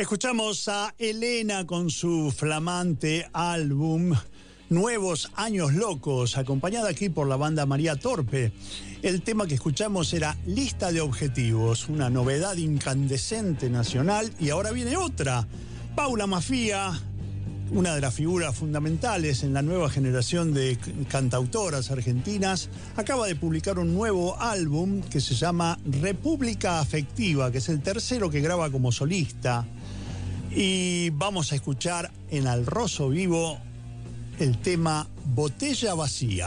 Escuchamos a Elena con su flamante álbum Nuevos Años Locos, acompañada aquí por la banda María Torpe. El tema que escuchamos era Lista de Objetivos, una novedad incandescente nacional, y ahora viene otra. Paula Mafia, una de las figuras fundamentales en la nueva generación de cantautoras argentinas, acaba de publicar un nuevo álbum que se llama República Afectiva, que es el tercero que graba como solista. Y vamos a escuchar en Al Rosso Vivo el tema Botella Vacía.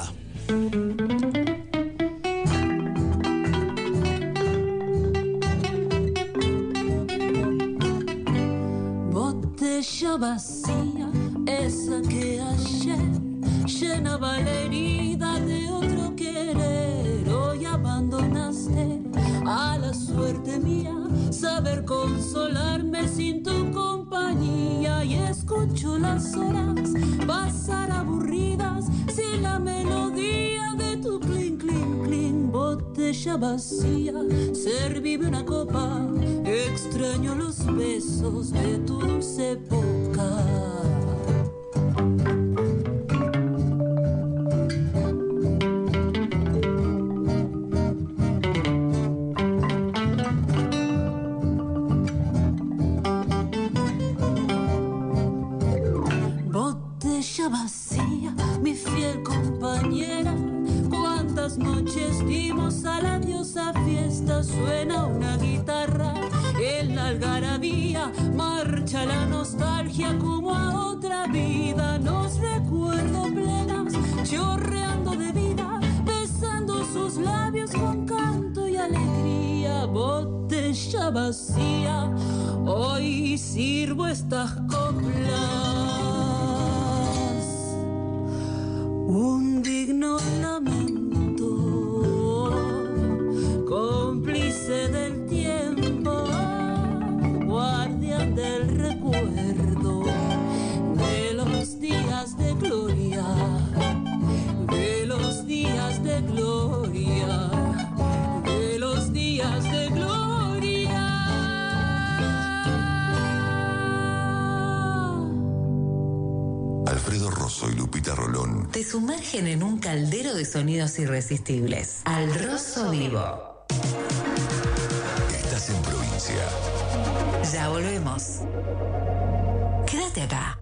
Botella vacía, esa que ayer llenaba la herida de otro querer. Hoy abandonaste a la suerte mía, saber consolarme sin tu compañía. Y escucho las horas pasar aburridas sin la melodía de tu clink, clink, clink. Botella vacía, servíme una copa, extraño los besos de tu dulce boca. Vacía, mi fiel compañera, cuántas noches dimos a la diosa fiesta. Suena una guitarra en la algarabía, marcha la nostalgia como a otra vida. Nos recuerdo plenas, chorreando de vida, besando sus labios con canto y alegría. Botella vacía, hoy sirvo estas coplas. Un digno lamento, cómplice del tiempo, guardián del recuerdo de los días de gloria, de los días de gloria, de los días de gloria. Alfredo Rosso y Lupita Rolón te sumergen en un caldero de sonidos irresistibles. Al Rosso Vivo. Estás en provincia. Ya volvemos. Quédate acá.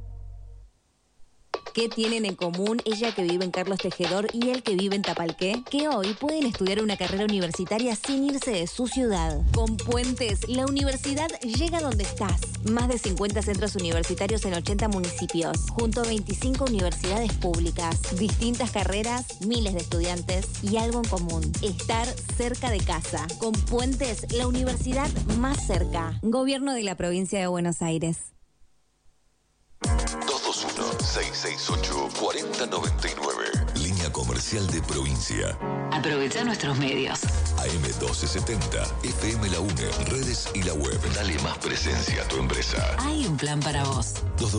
¿Qué tienen en común ella que vive en Carlos Tejedor y él que vive en Tapalqué? Que hoy pueden estudiar una carrera universitaria sin irse de su ciudad. Con Puentes, la universidad llega donde estás. Más de 50 centros universitarios en 80 municipios, junto a 25 universidades públicas. Distintas carreras, miles de estudiantes y algo en común: estar cerca de casa. Con Puentes, la universidad más cerca. Gobierno de la Provincia de Buenos Aires. 221-668-4099. Línea comercial de provincia. Aprovecha nuestros medios. AM 1270, FM La UNE, redes y la web. Dale más presencia a tu empresa. Hay un plan para vos.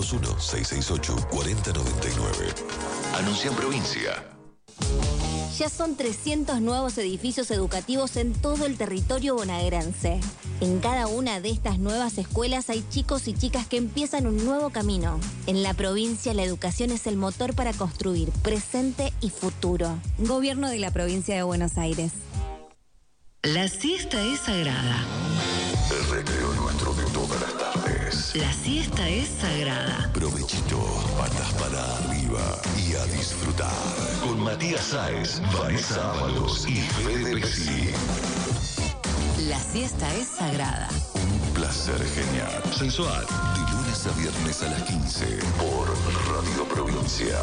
221-668-4099. Anuncia en provincia. Ya son 300 nuevos edificios educativos en todo el territorio bonaerense. En cada una de estas nuevas escuelas hay chicos y chicas que empiezan un nuevo camino. En la provincia, la educación es el motor para construir presente y futuro. Gobierno de la Provincia de Buenos Aires. La siesta es sagrada. El recreo nuestro de todas las tardes. La siesta es sagrada. Provechito, patas para arriba y a disfrutar. Con Matías Sáez, Vanessa Ábalos y Fede Pesci. La siesta es sagrada. Un placer genial. Sensual. De lunes a viernes a las 15 por Radio Provincia.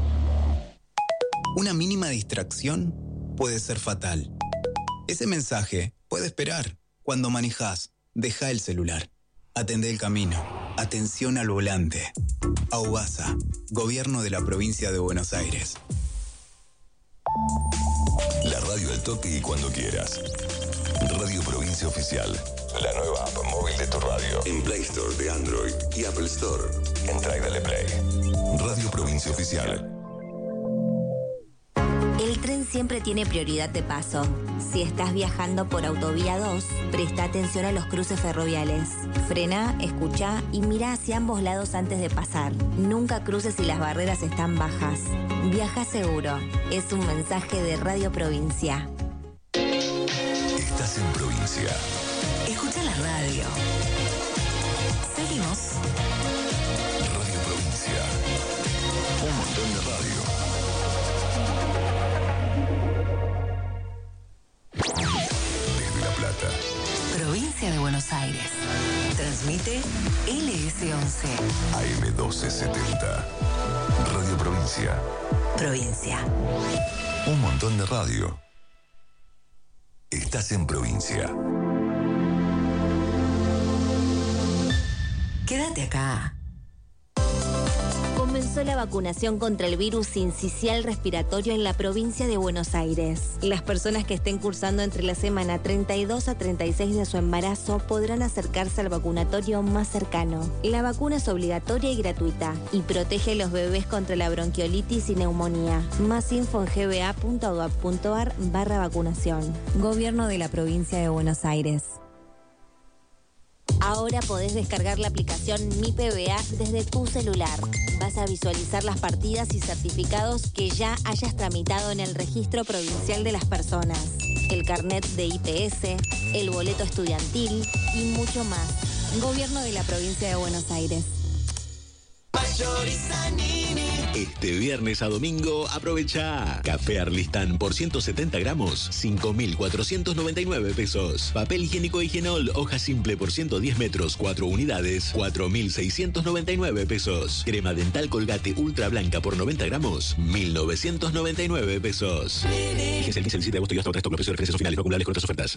Una mínima distracción puede ser fatal. Ese mensaje puede esperar. Cuando manejás, deja el celular. Atendé el camino. Atención al volante. AUBASA, Gobierno de la Provincia de Buenos Aires. La radio al toque y cuando quieras. Radio Provincia Oficial. La nueva app móvil de tu radio. En Play Store de Android y Apple Store. Entra y dale play. Radio Provincia Oficial. El tren siempre tiene prioridad de paso. Si estás viajando por Autovía 2, presta atención a los cruces ferroviales. Frena, escucha y mira hacia ambos lados antes de pasar. Nunca cruces si las barreras están bajas. Viaja seguro. Es un mensaje de Radio Provincia. Estás en Provincia. Escucha la radio. Seguimos. Radio Provincia. Un montón de radio. Desde La Plata. Provincia de Buenos Aires. Transmite LS11. AM1270. Radio Provincia. Provincia. Un montón de radio. Estás en Provincia. Quédate acá. Comenzó la vacunación contra el virus sincicial respiratorio en la provincia de Buenos Aires. Las personas que estén cursando entre la semana 32 a 36 de su embarazo podrán acercarse al vacunatorio más cercano. La vacuna es obligatoria y gratuita y protege a los bebés contra la bronquiolitis y neumonía. Más info en gba.gov.ar/vacunación. Gobierno de la provincia de Buenos Aires. Ahora podés descargar la aplicación Mi PBA desde tu celular. Vas a visualizar las partidas y certificados que ya hayas tramitado en el Registro Provincial de las Personas, el carnet de IPS, el boleto estudiantil y mucho más. Gobierno de la provincia de Buenos Aires. Este viernes a domingo aprovecha Café Arlistán por 170 gramos, 5.499 pesos. Papel higiénico Higienol, hoja simple por 110 metros, 4 unidades, 4.699 pesos. Crema dental Colgate Ultra Blanca por 90 gramos, 1.999 pesos. Fíjese el 15 del 7 de agosto y hasta otro precio de referencias finales acumulables con otras ofertas.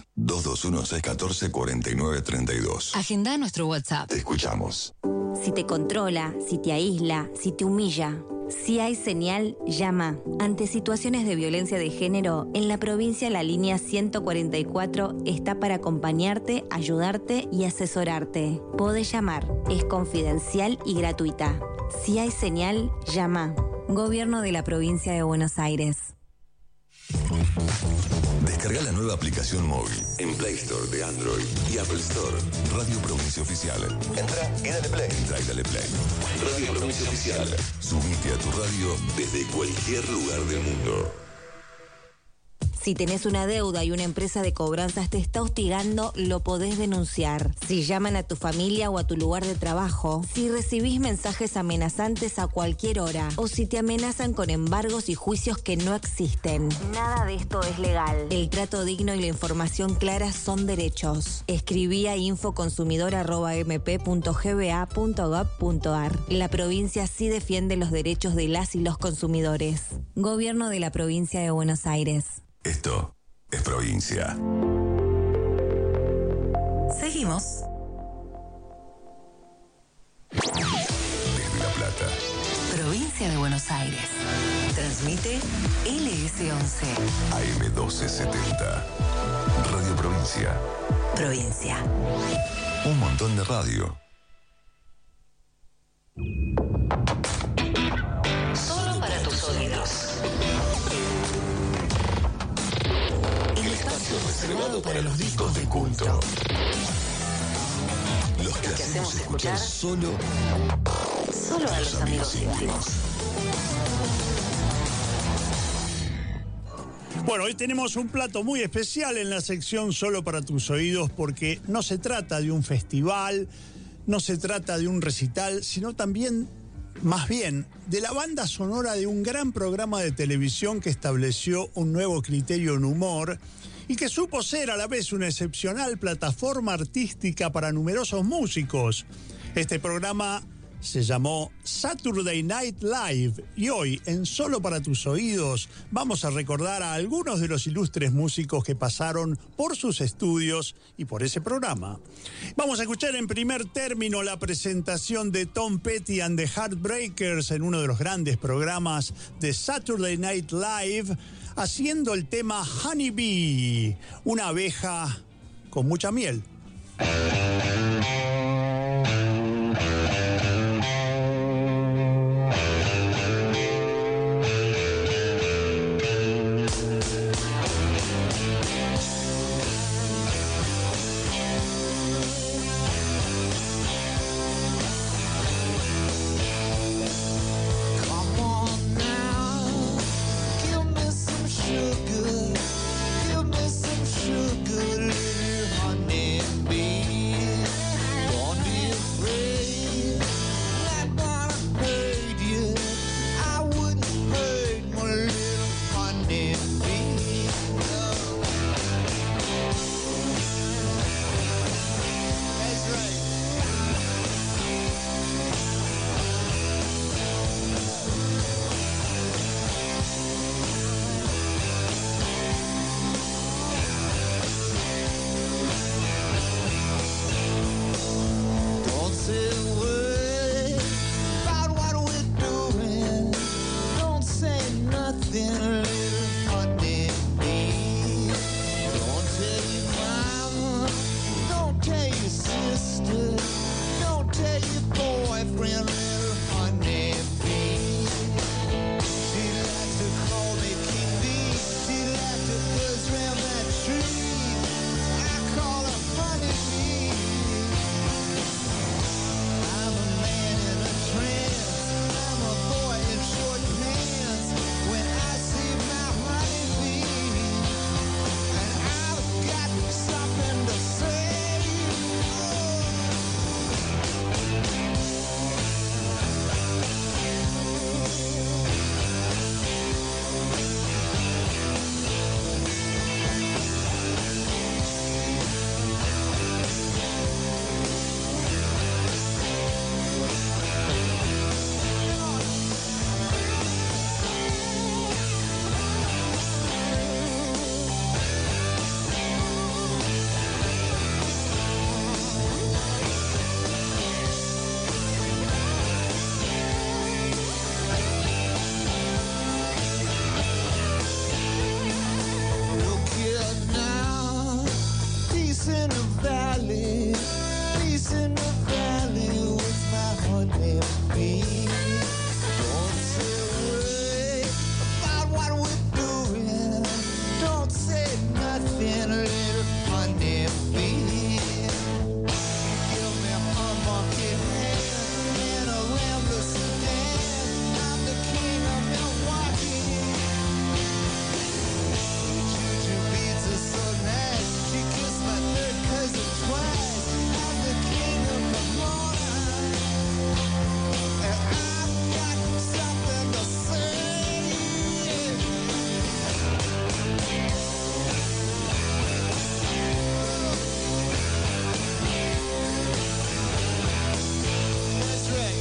221-614-4932. Agenda nuestro WhatsApp. Te escuchamos. Si te controla, si te aísla, si te humilla, si hay señal, llama. Ante situaciones de violencia de género, en la provincia la línea 144 está para acompañarte, ayudarte y asesorarte. Podés llamar, es confidencial y gratuita. Si hay señal, llama. Gobierno de la provincia de Buenos Aires. Descarga la nueva aplicación móvil en Play Store de Android y Apple Store. Radio Provincia Oficial. Entra y dale play. Entra y dale play. Radio Provincia Oficial. Subite a tu radio desde cualquier lugar del mundo. Si tenés una deuda y una empresa de cobranzas te está hostigando, lo podés denunciar. Si llaman a tu familia o a tu lugar de trabajo, si recibís mensajes amenazantes a cualquier hora, o si te amenazan con embargos y juicios que no existen. Nada de esto es legal. El trato digno y la información clara son derechos. Escribí a infoconsumidor@mp.gba.gov.ar. La provincia sí defiende los derechos de las y los consumidores. Gobierno de la provincia de Buenos Aires. Esto es Provincia. Seguimos. Desde La Plata. Provincia de Buenos Aires. Transmite LS11. AM1270. Radio Provincia. Provincia. Un montón de radio. Solo para tus oídos. El espacio reservado para los discos de culto. Los que hacemos escuchar solo a los amigos íntimos. Bueno, hoy tenemos un plato muy especial en la sección Solo para tus oídos, porque no se trata de un festival, no se trata de un recital, sino también, más bien, de la banda sonora de un gran programa de televisión que estableció un nuevo criterio en humor y que supo ser a la vez una excepcional plataforma artística para numerosos músicos. Este programa se llamó Saturday Night Live y hoy, en Solo para tus oídos, vamos a recordar a algunos de los ilustres músicos que pasaron por sus estudios y por ese programa. Vamos a escuchar en primer término la presentación de Tom Petty and the Heartbreakers en uno de los grandes programas de Saturday Night Live, haciendo el tema Honey Bee, una abeja con mucha miel. been a little honey bee. Give me a market hand and a rambler sedan. I'm the king of Milwaukee. Juju beats are so nice. She kissed my third cousin twice. I'm the king of Pomona. And I've got something to say. That's right.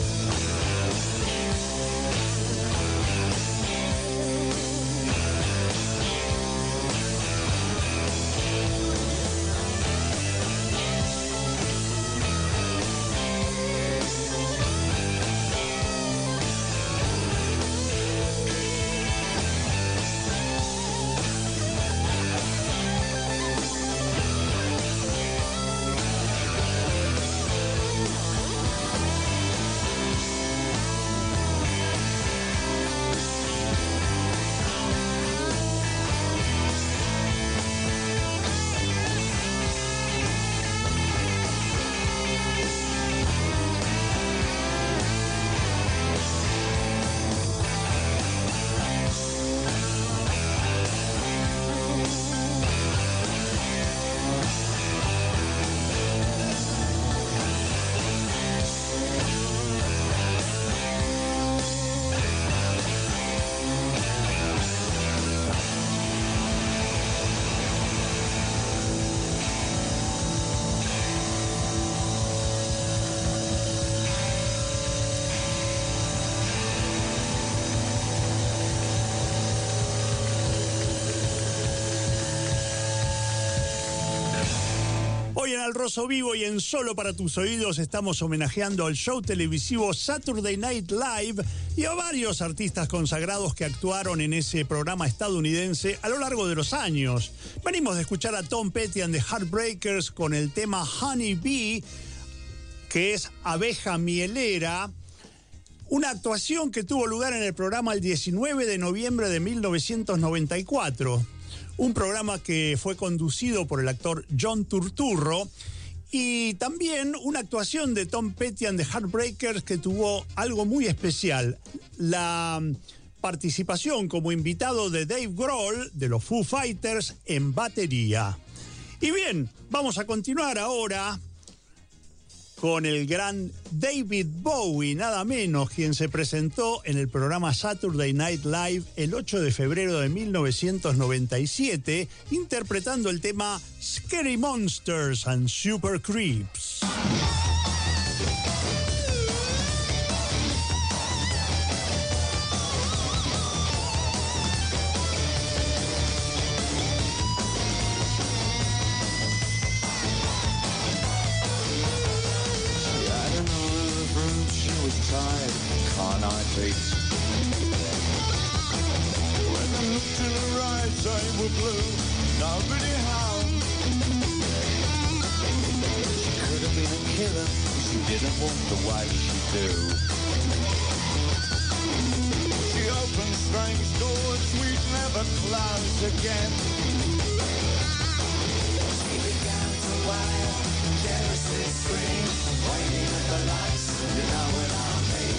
Hoy en Al Rosso Vivo y en Solo para tus oídos estamos homenajeando al show televisivo Saturday Night Live y a varios artistas consagrados que actuaron en ese programa estadounidense a lo largo de los años. Venimos de escuchar a Tom Petty and the Heartbreakers con el tema Honey Bee, que es abeja mielera. Una actuación que tuvo lugar en el programa el 19 de noviembre de 1994. Un programa que fue conducido por el actor John Turturro. Y también una actuación de Tom Petty and the Heartbreakers que tuvo algo muy especial. La participación como invitado de Dave Grohl de los Foo Fighters en batería. Y bien, vamos a continuar ahora con el gran David Bowie, nada menos, quien se presentó en el programa Saturday Night Live el 8 de febrero de 1997, interpretando el tema Scary Monsters and Super Creeps. When I looked to the right, they were blue, nobody home. She could have been a killer, she didn't walk the way she do. She opened strange doors we'd never close again. She began to wail, jealously scream, waving at the lights, you know what I mean.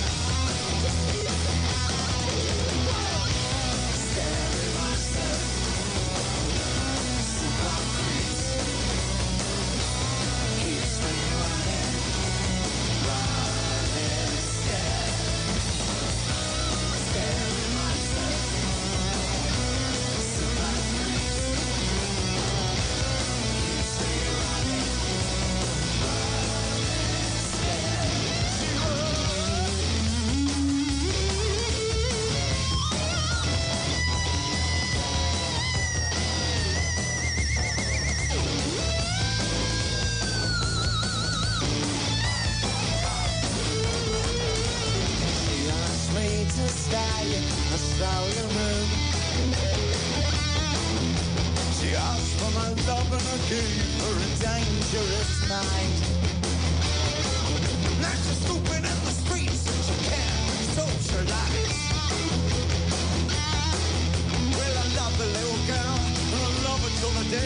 She asked for my love and a key for a dangerous night. Now she's scooping in the streets and she can't socialize. Well, I love the little girl and I love her till the day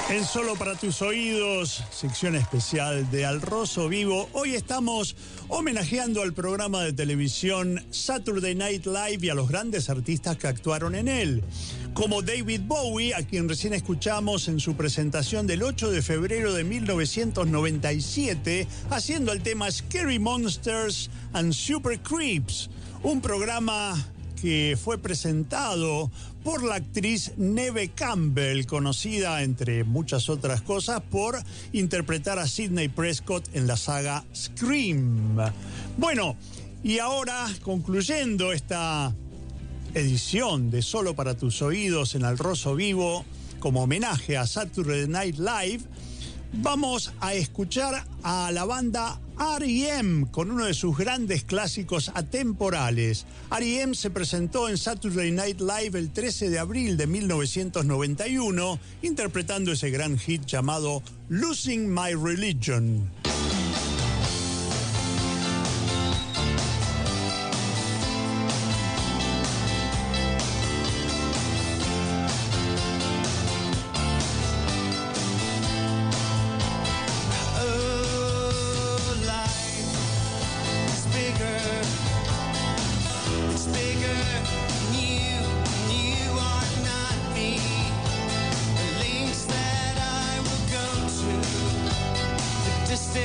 En Solo para tus oídos, sección especial de Al Rosso Vivo. Hoy estamos homenajeando al programa de televisión Saturday Night Live y a los grandes artistas que actuaron en él, como David Bowie, a quien recién escuchamos en su presentación del 8 de febrero de 1997, haciendo el tema Scary Monsters and Super Creeps, un programa que fue presentado por la actriz Neve Campbell, conocida, entre muchas otras cosas, por interpretar a Sidney Prescott en la saga Scream. Bueno, y ahora, concluyendo esta edición de Solo para tus oídos en Al Rosso Vivo, como homenaje a Saturday Night Live, vamos a escuchar a la banda R.E.M. con uno de sus grandes clásicos atemporales. R.E.M. se presentó en Saturday Night Live el 13 de abril de 1991, interpretando ese gran hit llamado Losing My Religion. Distance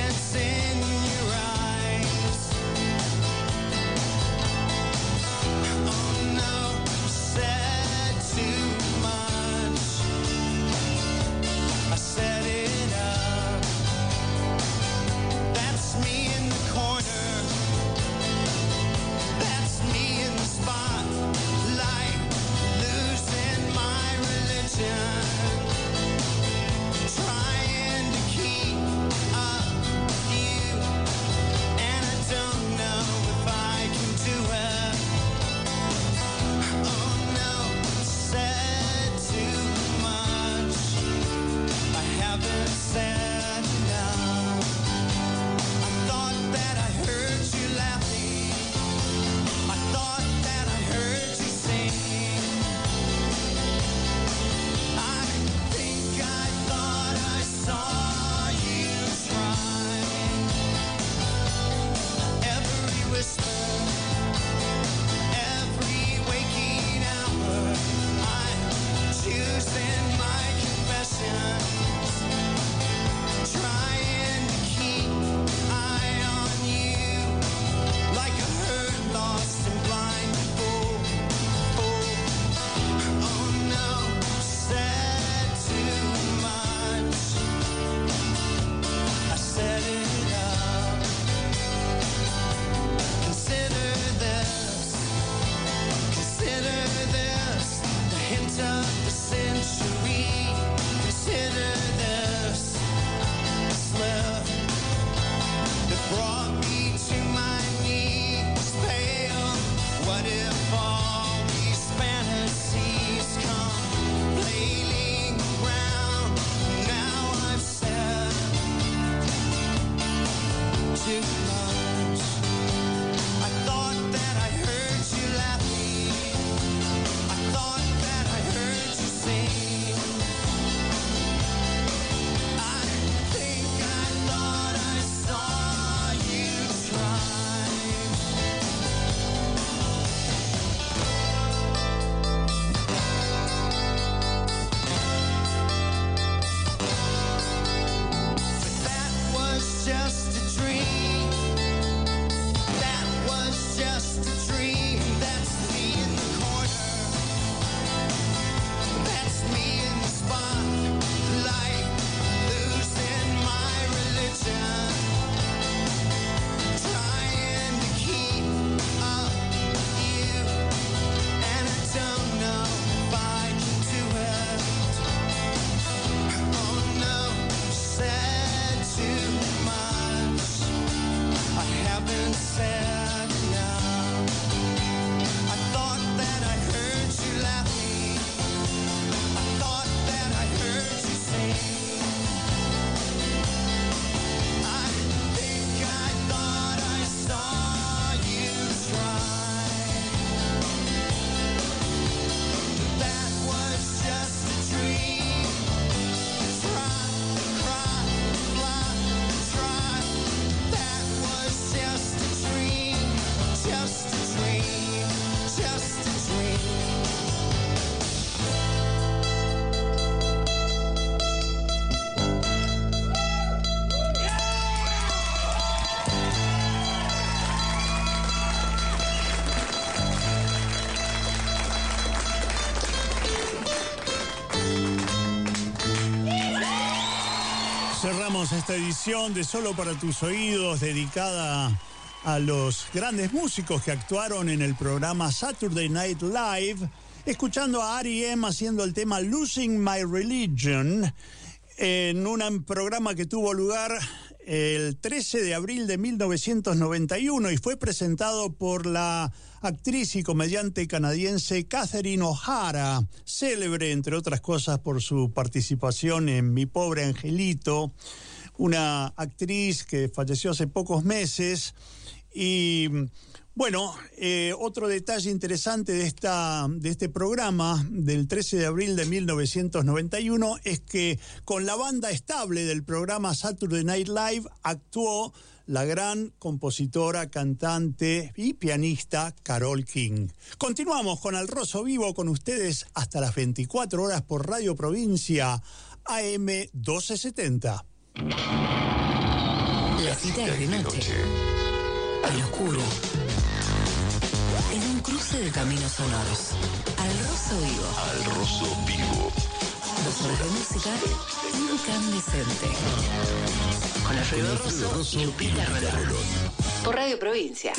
Comenzamos esta edición de Solo para tus oídos, dedicada a los grandes músicos que actuaron en el programa Saturday Night Live, escuchando a R.E.M. haciendo el tema Losing My Religion, en un programa que tuvo lugar el 13 de abril de 1991 y fue presentado por la actriz y comediante canadiense Catherine O'Hara, célebre, entre otras cosas, por su participación en Mi Pobre Angelito, una actriz que falleció hace pocos meses. Y bueno, otro detalle interesante de este programa del 13 de abril de 1991 es que con la banda estable del programa Saturday Night Live actuó la gran compositora, cantante y pianista Carole King. Continuamos con Al Rosso Vivo con ustedes hasta las 24 horas por Radio Provincia AM 1270. La cita es de noche. Al oscuro. En un cruce de caminos sonoros. Al Rosso Vivo. Al Rosso Vivo. 2 horas de música incandescente. Con Alfredo Rosso y Lupita Rolón. Por Radio Provincia.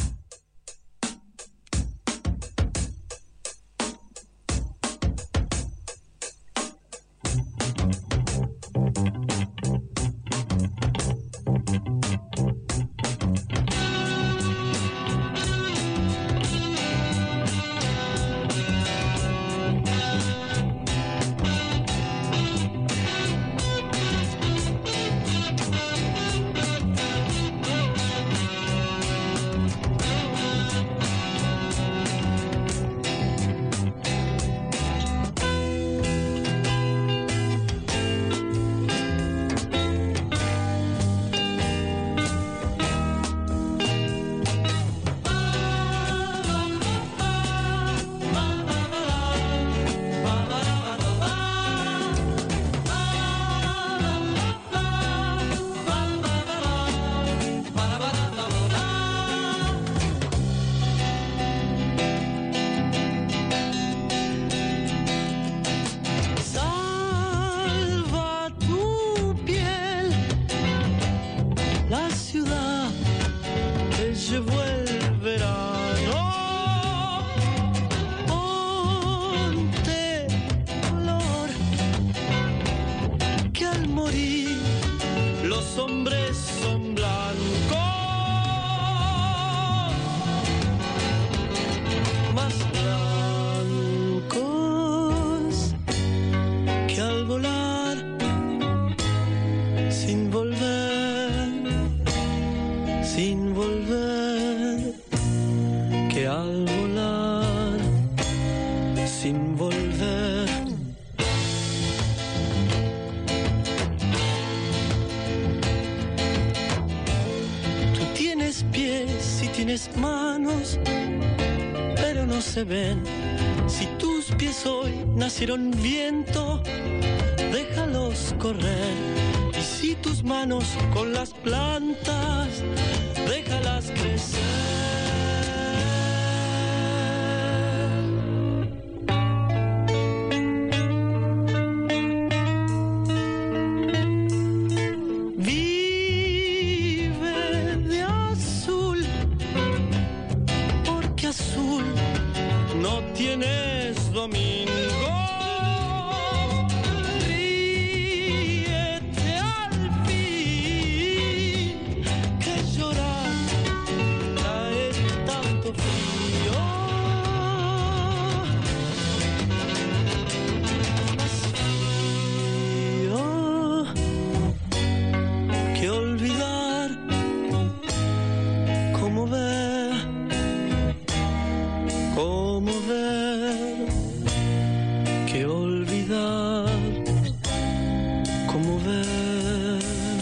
Si tus pies hoy nacieron viento, déjalos correr. Y si tus manos con las plantas, déjalas crecer. Vive de azul, porque azul no tienes domingo. Ríete al fin, que llorar trae tanto frío. Más frío que olvidar cómo ver. ¿Cómo ver? Que olvidar. ¿Cómo ver?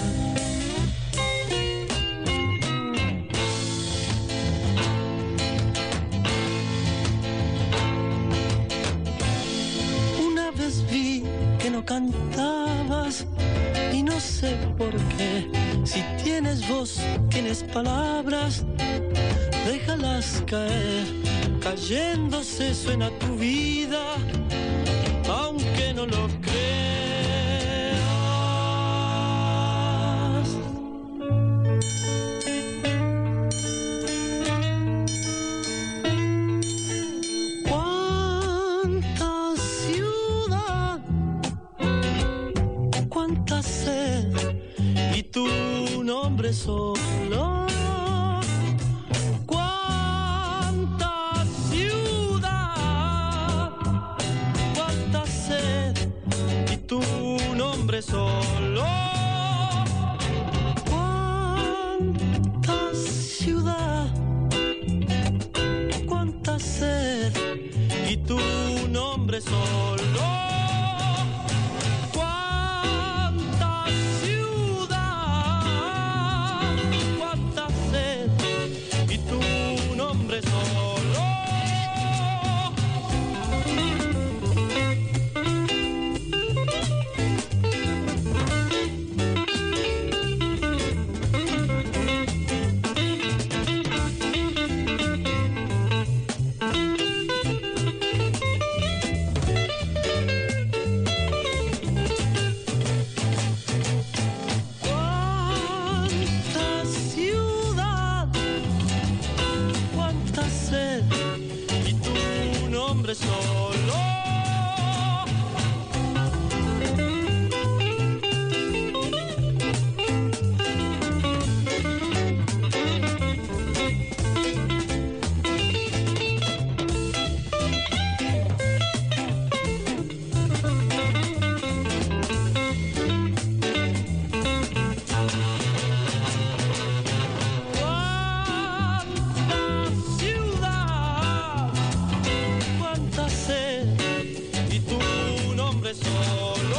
Una vez vi que no cantabas y no sé por qué. Si tienes voz, tienes palabras, déjalas caer. Cayéndose suena tu vida, aunque no lo creas. hombre solo. Cuánta ciudad, cuánta sed y tu nombre solo. Cuánta ciudad, cuánta sed y tu nombre solo. Cuánta ciudad, cuánta sed y tu nombre solo. Cuánta ciudad, cuánta sed y tu nombre solo. Cuánta ciudad, cuánta sed y tu nombre solo.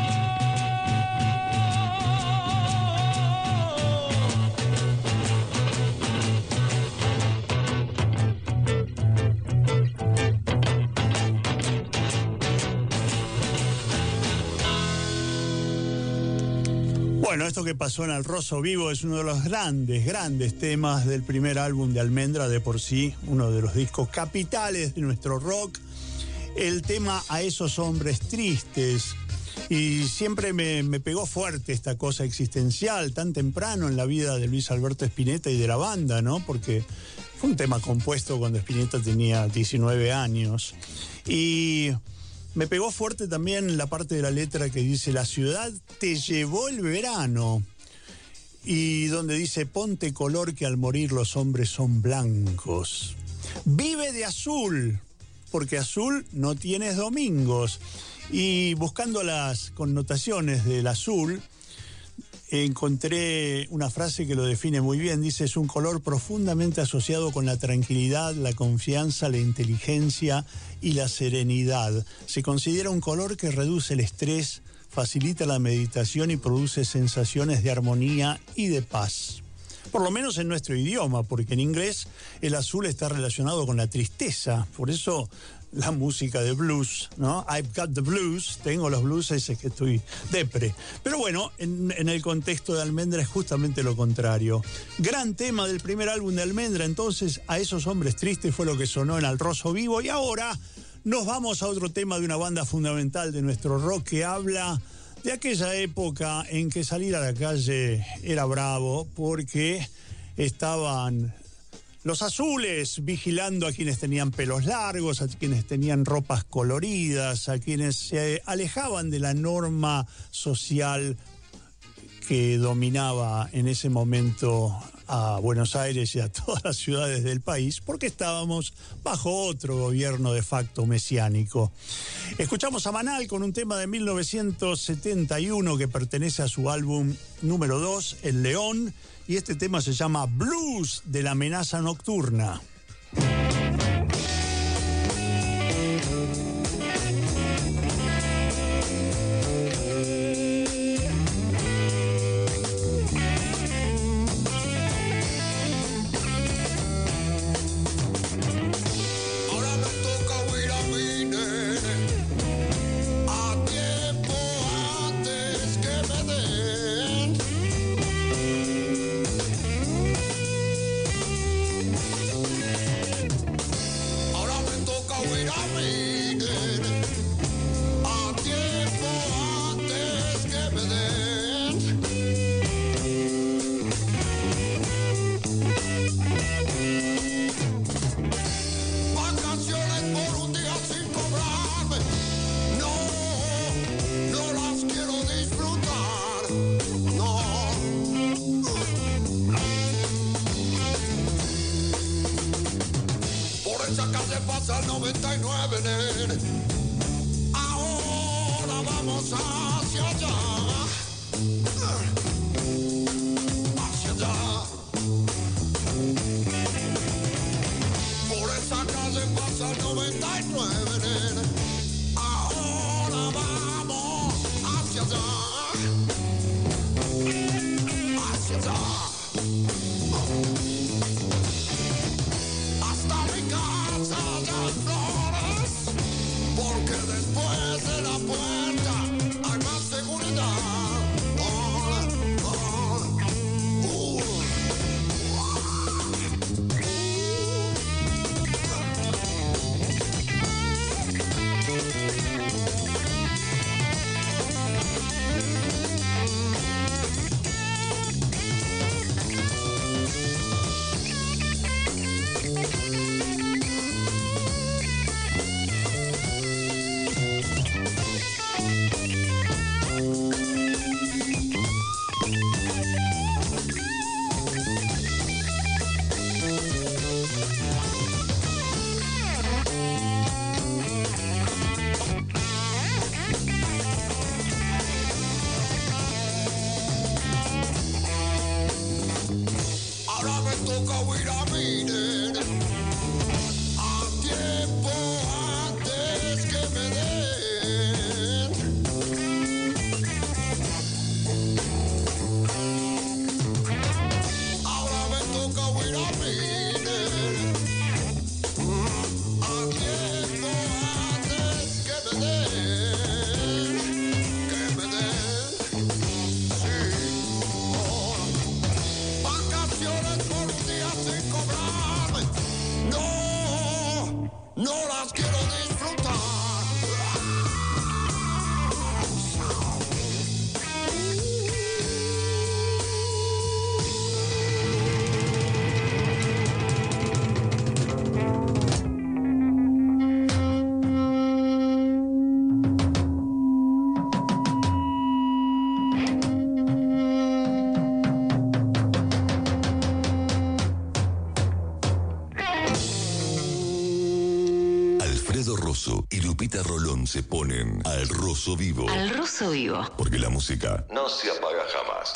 Bueno, esto que pasó en El Rosso Vivo es uno de los grandes temas del primer álbum de Almendra, de por sí, uno de los discos capitales de nuestro rock. El tema A esos hombres tristes. Y siempre me pegó fuerte esta cosa existencial, tan temprano en la vida de Luis Alberto Spinetta y de la banda, ¿no? Porque fue un tema compuesto cuando Spinetta tenía 19 años. Y me pegó fuerte también la parte de la letra que dice: la ciudad te llevó el verano. Y donde dice: ponte color que al morir los hombres son blancos. Vive de azul, porque azul no tienes domingos. Y buscando las connotaciones del azul, encontré una frase que lo define muy bien. Dice: es un color profundamente asociado con la tranquilidad, la confianza, la inteligencia y la serenidad. Se considera un color que reduce el estrés, facilita la meditación y produce sensaciones de armonía y de paz. Por lo menos en nuestro idioma, porque en inglés el azul está relacionado con la tristeza. Por eso la música de blues, ¿no? I've got the blues, tengo los blues, ese que estoy depre. Pero bueno, en el contexto de Almendra es justamente lo contrario. Gran tema del primer álbum de Almendra, entonces, A esos hombres tristes fue lo que sonó en El Rosso Vivo. Y ahora nos vamos a otro tema de una banda fundamental de nuestro rock que habla de aquella época en que salir a la calle era bravo, porque estaban los azules vigilando a quienes tenían pelos largos, a quienes tenían ropas coloridas, a quienes se alejaban de la norma social que dominaba en ese momento a Buenos Aires y a todas las ciudades del país, porque estábamos bajo otro gobierno de facto mesiánico. Escuchamos a Manal con un tema de 1971 que pertenece a su álbum número 2, El León, y este tema se llama Blues de la Amenaza Nocturna. llueven. Ahora vamos hacia allá. Hacia allá. Por esa calle pasa el 99. Ahora vamos hacia allá. Hacia allá. Hasta mi casa ya hay flores, porque después de la puerta hay más seguridad. Ahora me toca huir a mí, nene, a tiempo antes que me den. Ahora me toca huir a mí, nene, a tiempo antes que me den. Que me den, sí. Vacaciones por un día sin cobrarme. No, no las quiero disfrutar. Alfredo Rosso y Lupita Rolón se ponen al Rosso Vivo. Al Rosso Vivo. Porque la música no se apaga jamás.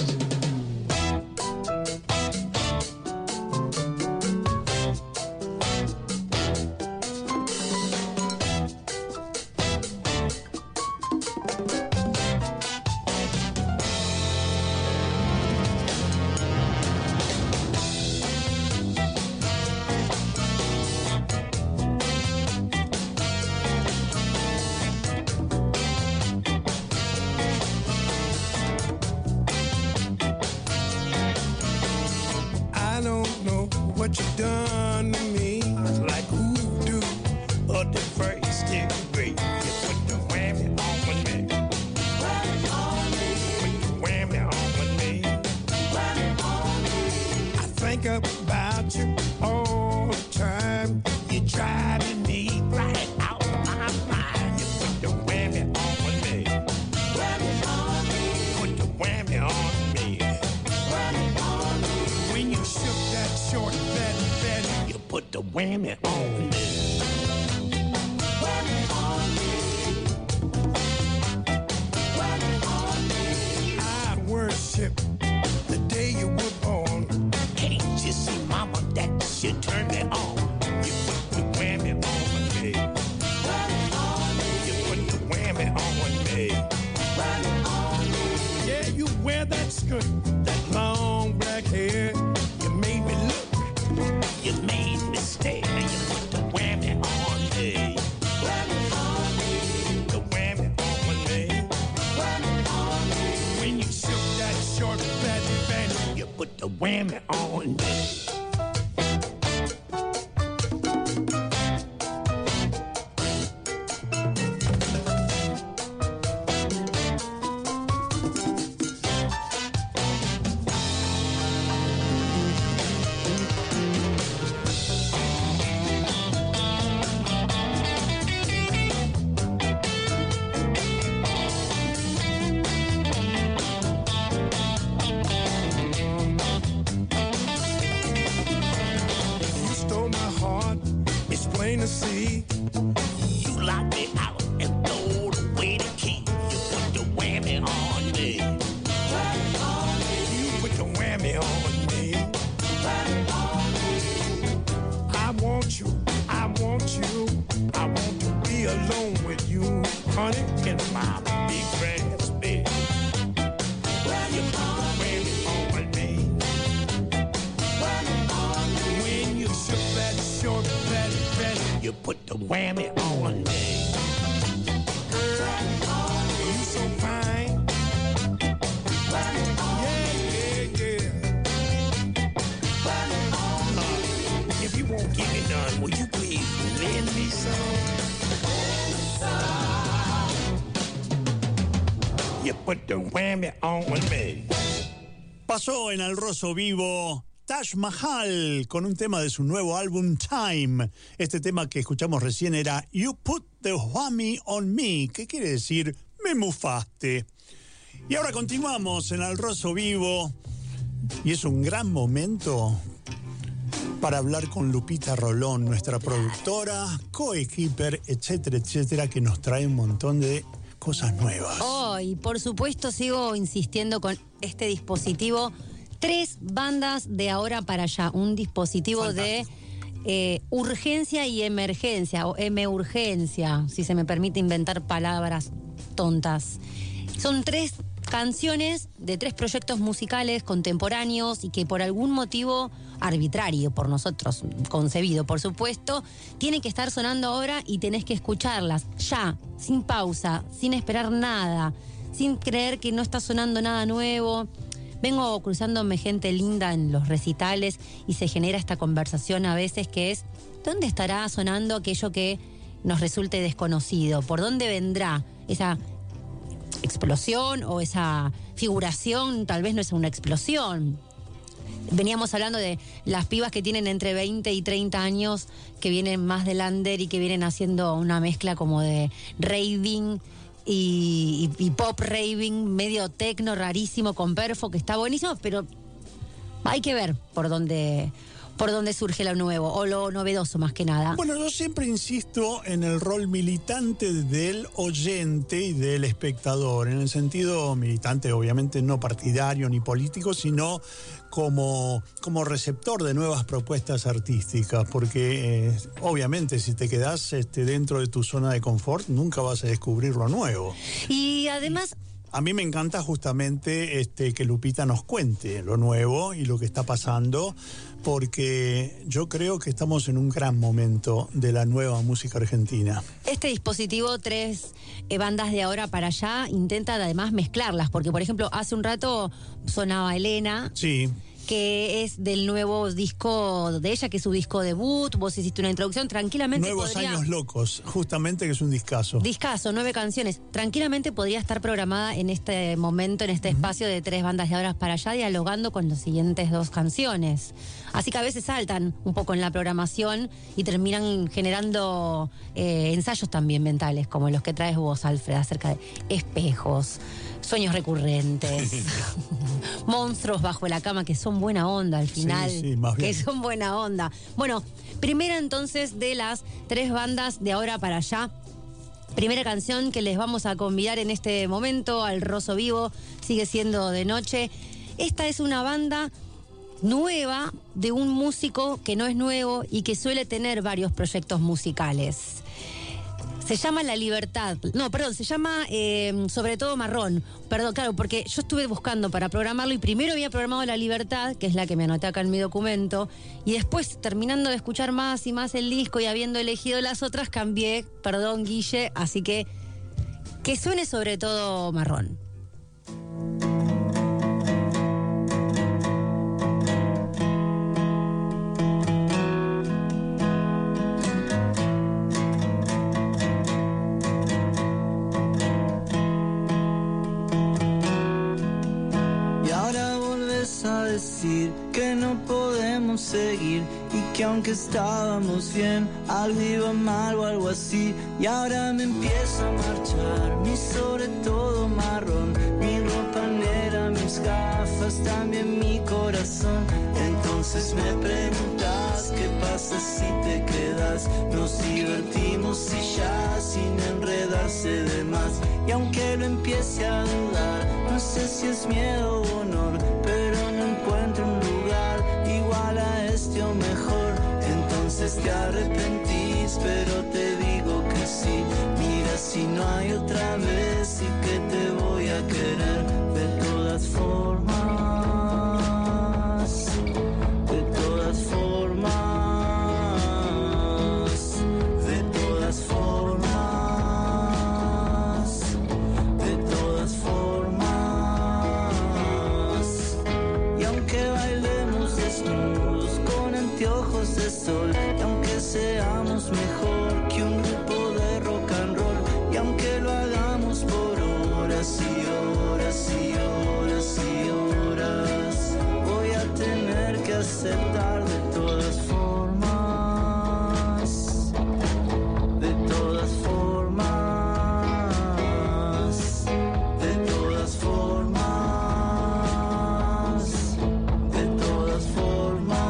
I don't know what you've done to me, like hoodoo or the first degree. You put the whammy on with me. Whammy on me. Put the whammy on with me. Whammy on me. I think about you all the time. You're driving me right out of my mind. You put the whammy on with me. Whammy on me. Put the whammy on me. Whammy on me. When you shook that short belly, you put the whammy on me. Whammy on me. Whammy on me. I worship the day you were born. Can't you see, mama, that you turned me on? You put the whammy on me. Whammy on me. You put the whammy on me. Whammy on me. Yeah, you wear that skirt, that long black hair. You made me look, you made me stare. You put the whammy on me. Whammy on me. The whammy on me. Whammy on me. When you shook that short belly, you put the whammy on me. You put the whammy on me. You so fine. If you won't get it done, will you please lend me some? You put the whammy on me. Pasó en Al Rosso Vivo Taj Mahal con un tema de su nuevo álbum Time. Este tema que escuchamos recién era You Put the Whammy on Me, que quiere decir me mufaste. Y ahora continuamos en Al Rosso Vivo y es un gran momento para hablar con Lupita Rolón, nuestra productora, coequiper, etcétera, etcétera, que nos trae un montón de cosas nuevas. Y por supuesto sigo insistiendo con este dispositivo. 3 bandas de ahora para allá. Un dispositivo fantástico de urgencia y emergencia, o emergencia, si se me permite inventar palabras tontas. Son 3 canciones de 3 proyectos musicales contemporáneos y que por algún motivo arbitrario por nosotros, concebido por supuesto, tienen que estar sonando ahora y tenés que escucharlas ya, sin pausa, sin esperar nada, sin creer que no está sonando nada nuevo. Vengo cruzándome gente linda en los recitales y se genera esta conversación a veces que es ¿dónde estará sonando aquello que nos resulte desconocido? ¿Por dónde vendrá esa explosión o esa figuración? Tal vez no es una explosión. Veníamos hablando de las pibas que tienen entre 20 y 30 años, que vienen más del under y que vienen haciendo una mezcla como de raving y pop raving, medio tecno rarísimo con perfo, que está buenísimo, pero hay que ver por dónde surge lo nuevo o lo novedoso más que nada. Bueno, yo siempre insisto en el rol militante del oyente y del espectador, en el sentido militante obviamente no partidario ni político, sino como receptor de nuevas propuestas artísticas, porque obviamente si te quedás dentro de tu zona de confort nunca vas a descubrir lo nuevo. Y además... A mí me encanta justamente que Lupita nos cuente lo nuevo y lo que está pasando, porque yo creo que estamos en un gran momento de la nueva música argentina. Este dispositivo, 3 bandas de ahora para allá, intenta además mezclarlas, porque por ejemplo hace un rato sonaba Elena. Sí. Que es del nuevo disco de ella, que es su disco debut. Vos hiciste una introducción, tranquilamente Nuevos podría... Años Locos, justamente, que es un discazo. Discazo, 9 canciones. Tranquilamente podría estar programada en este momento, en este espacio de 3 bandas de ahora para allá, dialogando con las siguientes 2 canciones. Así que a veces saltan un poco en la programación y terminan generando ensayos también mentales, como los que traes vos, Alfred, acerca de espejos, sueños recurrentes, monstruos bajo la cama, que son buena onda al final. Sí, más bien. Que son buena onda. Bueno, primera entonces de las 3 bandas de ahora para allá. Primera canción que les vamos a convidar en este momento, Al Rosso Vivo, sigue siendo de noche. Esta es una banda nueva de un músico que no es nuevo y que suele tener varios proyectos musicales. Se llama La Libertad. No, perdón, se llama Sobre todo Marrón. Perdón, claro, porque yo estuve buscando para programarlo y primero había programado La Libertad, que es la que me anoté acá en mi documento, y después, terminando de escuchar más y más el disco y habiendo elegido las otras, cambié, perdón, Guille, así que suene Sobre todo Marrón. A decir que no podemos seguir y que aunque estábamos bien algo iba mal o algo así, y ahora me empiezo a marchar mi sobre todo marrón, mi ropa negra, mis gafas, también mi corazón. Entonces me preguntas qué pasa si te quedas, nos divertimos y ya sin enredarse de más, y aunque lo empiece a dudar, no sé si es miedo o honor, pero no encuentro un lugar igual a este o mejor. Entonces te arrepentís, pero te digo que sí. Mira si no hay otra vez y que te voy a querer de todas formas, de todas formas, sol. Y aunque seamos mejor que un grupo de rock and roll, y aunque lo hagamos por horas y horas y horas y horas, voy a tener que aceptar de todas formas, de todas formas, de todas formas, de todas formas.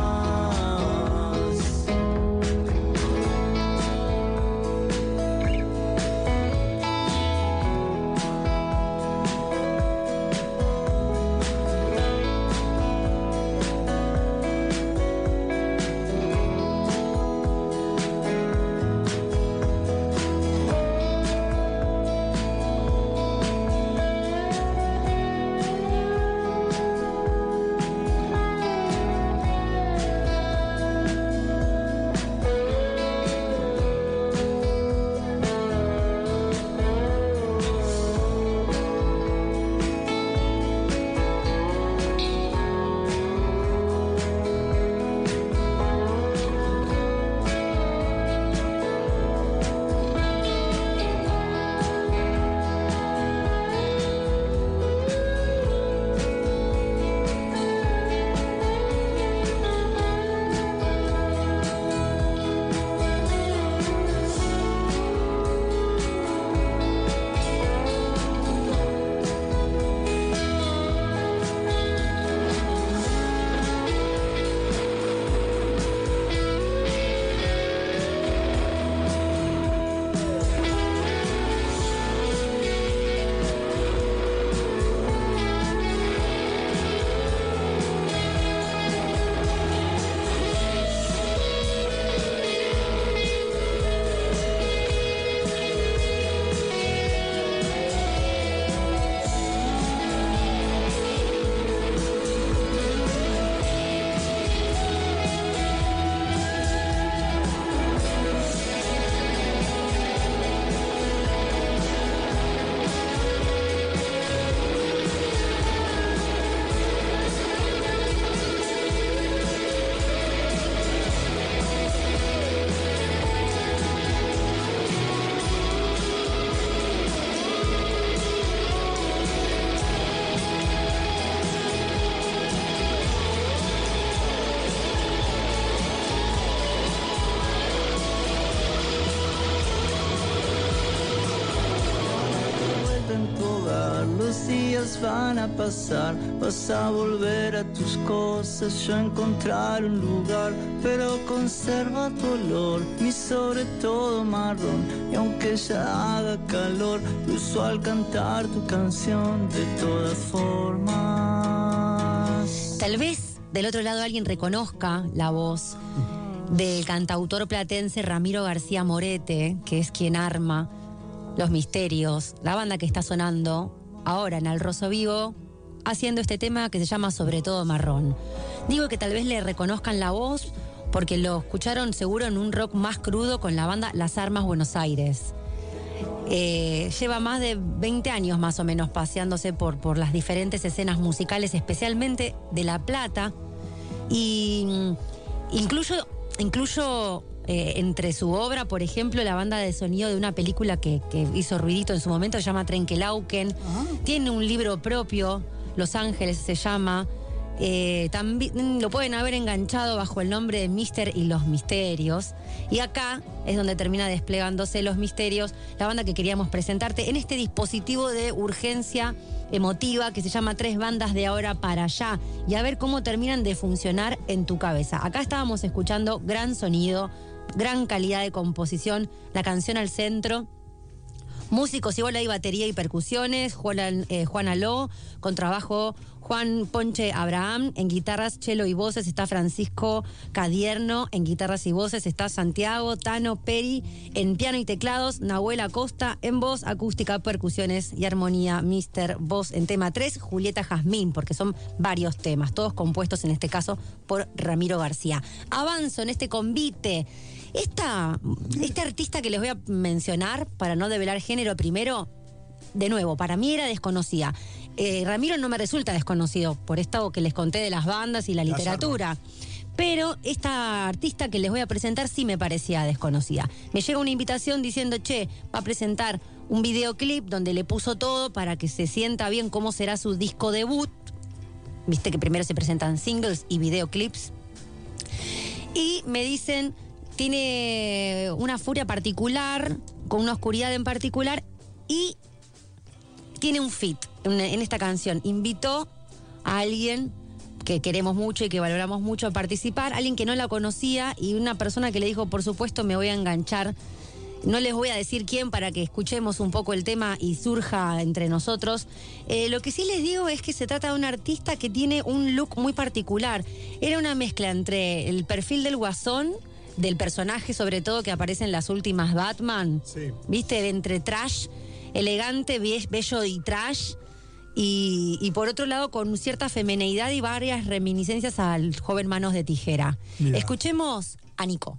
Los días van a pasar, vas a volver a tus cosas, yo a encontrar un lugar, pero conserva tu olor, mi sobre todo marrón, y aunque ya haga calor, te uso al cantar tu canción de todas formas. Tal vez del otro lado alguien reconozca la voz del cantautor platense Ramiro García Morete, que es quien arma Los Misterios, la banda que está sonando ahora en Al Rosso Vivo, haciendo este tema que se llama Sobre todo Marrón. Digo que tal vez le reconozcan la voz porque lo escucharon seguro en un rock más crudo con la banda Las Armas Buenos Aires. Lleva más de 20 años más o menos paseándose por las diferentes escenas musicales, especialmente de La Plata, y incluso entre su obra, por ejemplo, la banda de sonido de una película que hizo ruidito en su momento, se llama Trenkelauken. Tiene un libro propio, Los Ángeles se llama. También lo pueden haber enganchado bajo el nombre de Mister y los Misterios. Y acá es donde termina desplegándose Los Misterios, la banda que queríamos presentarte en este dispositivo de urgencia emotiva que se llama 3 bandas de ahora para allá, y a ver cómo terminan de funcionar en tu cabeza. Acá estábamos escuchando gran sonido, gran calidad de composición, la canción al centro. Músicos, igual hay batería y percusiones, Juan Aló, con trabajo Juan Ponche Abraham, en guitarras, cello y voces está Francisco Cadierno, en guitarras y voces está Santiago Tano Peri, en piano y teclados, Nahuel Acosta, en voz, acústica, percusiones y armonía, Mister, voz en tema 3, Julieta Jazmín, porque son varios temas, todos compuestos en este caso por Ramiro García. Avanzo en este convite. Este artista que les voy a mencionar, para no develar género primero, de nuevo, para mí era desconocida. Ramiro no me resulta desconocido, por esto que les conté de las bandas y la literatura. Pero esta artista que les voy a presentar sí me parecía desconocida. Me llega una invitación diciendo, che, va a presentar un videoclip donde le puso todo para que se sienta bien cómo será su disco debut. Viste que primero se presentan singles y videoclips. Y me dicen, tiene una furia particular, con una oscuridad en particular, y tiene un feat en esta canción. Invitó a alguien que queremos mucho y que valoramos mucho a participar, alguien que no la conocía y una persona que le dijo, por supuesto, me voy a enganchar. No les voy a decir quién para que escuchemos un poco el tema y surja entre nosotros. Lo que sí les digo es que se trata de un artista que tiene un look muy particular. Era una mezcla entre el perfil del Guasón, del personaje sobre todo que aparece en las últimas Batman, Sí. ¿viste? Entre trash, elegante, bello y trash. Y por otro lado con cierta femineidad y varias reminiscencias al joven Manos de Tijera. Mirá. Escuchemos a Nico.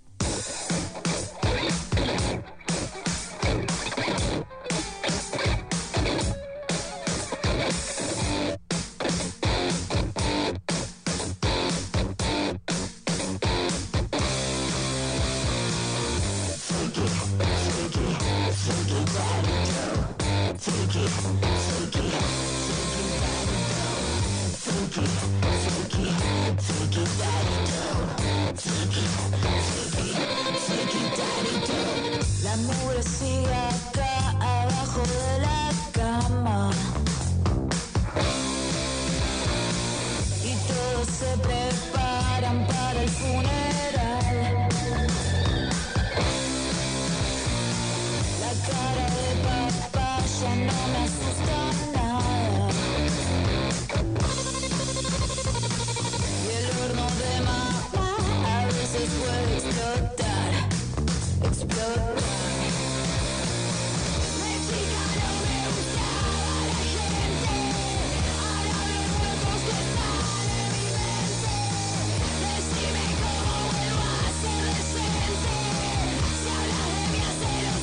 La mugre sigue acá abajo de la cama y todos se preparan para el funeral. La cara de papá ya no me asusta nada y el horno de mamá a veces puede explotar. Explotar. De chica no me gustaba la gente, ahora veo huecos que están en mi mente. Decime cómo vuelvo a ser decente, si hablas de mí hacelo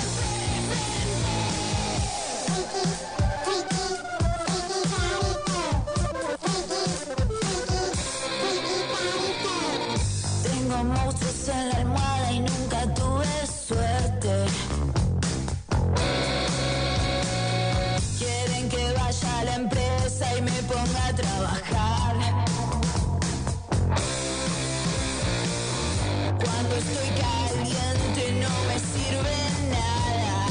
siempre. Tengo monstruos en la almohada y nunca tuve suerte. Quieren que vaya a la empresa y me ponga a trabajar. Cuando estoy caliente no me sirve nada.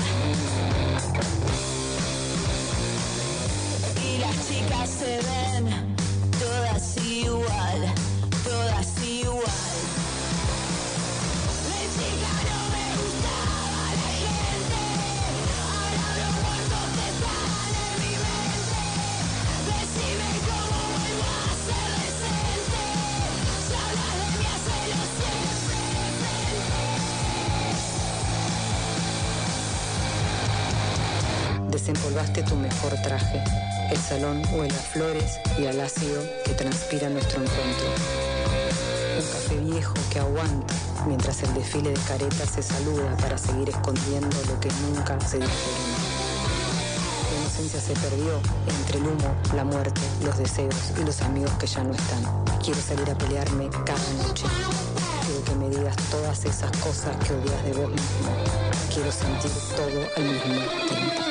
Y las chicas se ven todas igual, todas igual. De chica no me gustaba la gente, ahora veo muertos que están en mi mente. Decime cómo vuelvo a ser decente, si hablas de mí hacelo siempre frente. Desempolvaste tu mejor traje. El salón huele a flores y al ácido que transpira nuestro encuentro. Un café viejo que aguanta mientras el desfile de caretas se saluda para seguir escondiendo lo que nunca se dijeron. La inocencia se perdió entre el humo, la muerte, los deseos y los amigos que ya no están. Quiero salir a pelearme cada noche. Quiero que me digas todas esas cosas que odias de vos mismo. Quiero sentir todo al mismo tiempo.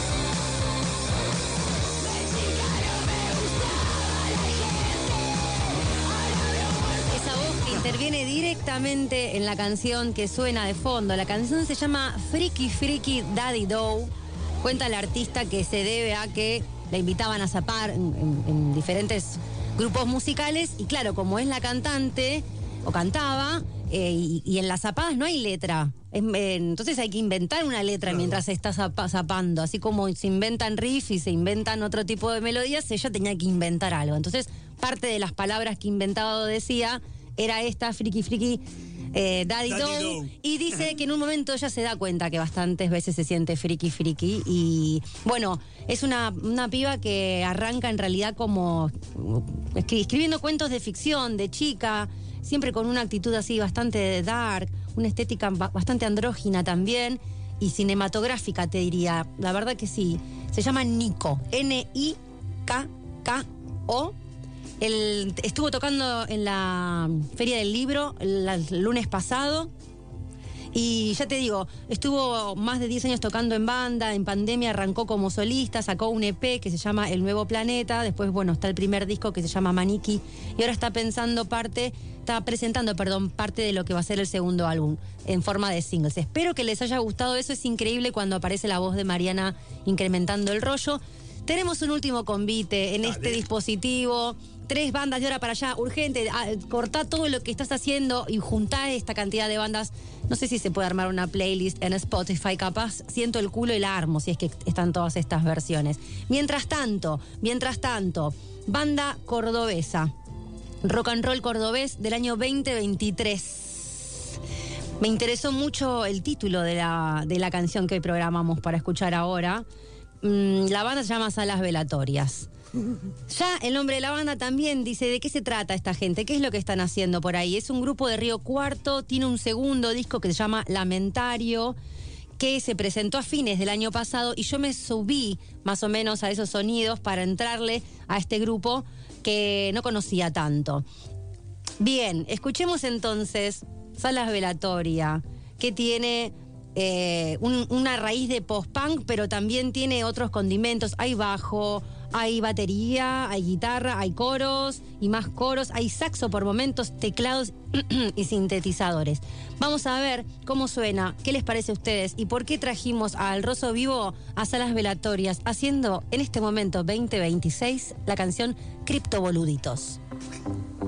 Interviene directamente en la canción que suena de fondo. La canción se llama Freaky Freaky Daddy Doe. Cuenta el artista que se debe a que la invitaban a zapar en diferentes grupos musicales y claro, como es la cantante o cantaba y en las zapadas no hay letra. Entonces hay que inventar una letra mientras se está zapando. Así como se inventan riffs y se inventan otro tipo de melodías, ella tenía que inventar algo. Entonces parte de las palabras que inventaba decía era esta, Freaky Freaky Daddy Doe. Y dice que en un momento ella se da cuenta que bastantes veces se siente Freaky Freaky. Y bueno, es una piba que arranca en realidad como escribiendo cuentos de ficción, de chica, siempre con una actitud así bastante dark, una estética bastante andrógina también y cinematográfica, te diría. La verdad que sí. Se llama Nico, Nikko. Estuvo tocando en la Feria del Libro el lunes pasado. Y ya te digo, estuvo más de 10 años tocando en banda, en pandemia arrancó como solista, sacó un EP que se llama El Nuevo Planeta, después, bueno, está el primer disco que se llama Maniquí, y ahora está presentando parte de lo que va a ser el segundo álbum, en forma de singles. Espero que les haya gustado eso, es increíble cuando aparece la voz de Mariana incrementando el rollo. Tenemos un último convite en este dispositivo. 3 bandas de ahora para allá, urgente, cortá todo lo que estás haciendo y juntá esta cantidad de bandas. No sé si se puede armar una playlist en Spotify, capaz siento el culo y la armo, si es que están todas estas versiones. Mientras tanto, banda cordobesa, rock and roll cordobés del año 2023. Me interesó mucho el título de la canción que hoy programamos para escuchar ahora. La banda se llama Salas Velatorias. Ya el nombre de la banda también dice de qué se trata esta gente, qué es lo que están haciendo por ahí. Es un grupo de Río Cuarto, tiene un segundo disco que se llama Lamentario, que se presentó a fines del año pasado y yo me subí más o menos a esos sonidos para entrarle a este grupo que no conocía tanto. Bien, escuchemos entonces Salas Velatoria, que tiene una raíz de post-punk, pero también tiene otros condimentos. Hay bajo, hay batería, hay guitarra, hay coros y más coros, hay saxo por momentos, teclados y sintetizadores. Vamos a ver cómo suena, qué les parece a ustedes y por qué trajimos al Rosso Vivo a Salas Velatorias, haciendo en este momento 2026 la canción Criptoboluditos.